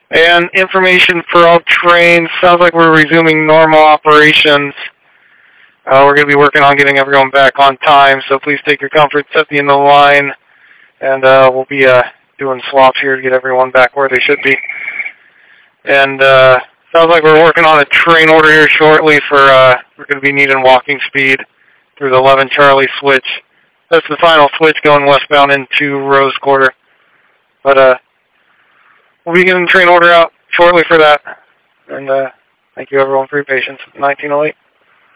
And information for all trains. Sounds like we're resuming normal operations. We're going to be working on getting everyone back on time, so please take your comforts at the end of the line. And we'll be doing swaps here to get everyone back where they should be. And sounds like we're working on a train order here shortly for, we're going to be needing walking speed through the 11 Charlie switch. That's the final switch going westbound into Rose Quarter. But we'll be getting train order out shortly for that. And thank you everyone for your patience. 1908.